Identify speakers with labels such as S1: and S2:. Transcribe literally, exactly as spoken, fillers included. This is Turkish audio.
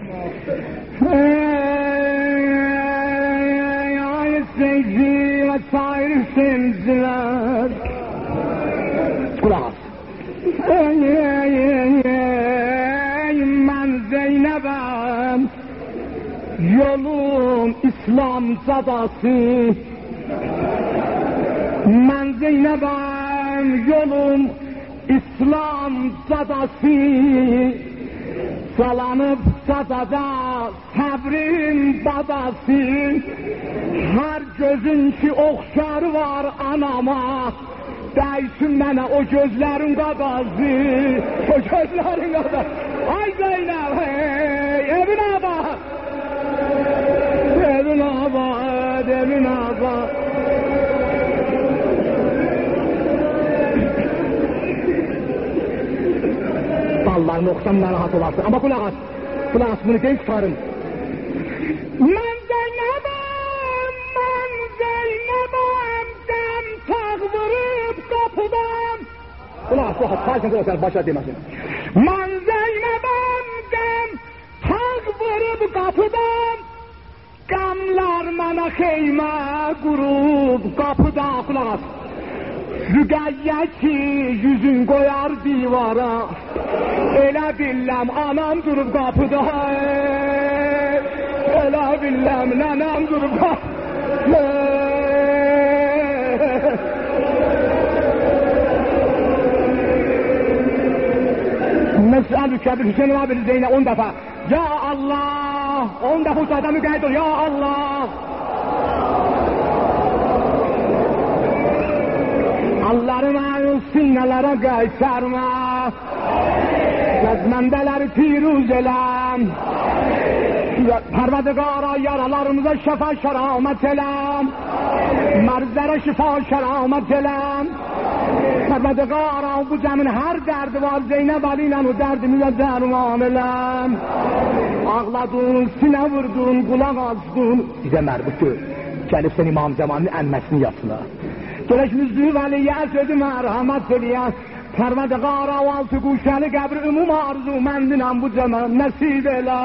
S1: Ay sevgi ve sair sevgiler. Kulak as. Ben Zeynep'im, yolum İslam sadası. Ben Zeynep'im, yolum İslam sadası. Salanıp sadada sabrin badası. Her gözün ki okşar var anama. Değsin bana o gözlerin kadazı. O gözlerin kadazı. Ay Zeynep hey, evin aba. Evin aba, evin aba. Vallahi noksandan rahat olasın ama kulak as. Kulak as bunu genç çıkarın. Ben Zeynep'im, ben Zeynep'im, dem tağdırıp kapıdan. Kulak as, kulak as, sakin kulak as, başa demesin. Ben Zeynep'im, dem tağdırıp kapıdan. Gamlar bana xeymə qurub kapıda, kulak as. Rüqəyyə ki yüzün koyar divara. Elə billəm anam durub kapıda. Elə billəm nənəm durub kapıda. Məsəlükə bir Hüseyin abi Zeynə on dəfə. Ya Allah, on dəfə uçada müqəyyid ol, ya Allah. Allah'ın sinelere geçerme, gezmendeleri piruz elem, Perverdigara yaralarımıza şefa şeramet elem, merzlere şifa şeramet elem, Perverdigara bu cemin her derdi var, Zeynep Ali ile o derdimize derman elem. Ağladın, sinə vurdun, kulak açdın, bize mərbutdur, gelip sen İmam Zaman'ın ənməsini yapsınlar. Geleş müzdüğü veliye sözü merhamet söyleyən, Perverdigara altı kuşalı qəbri ümum arzu məndinəm bu zaman nasip elə.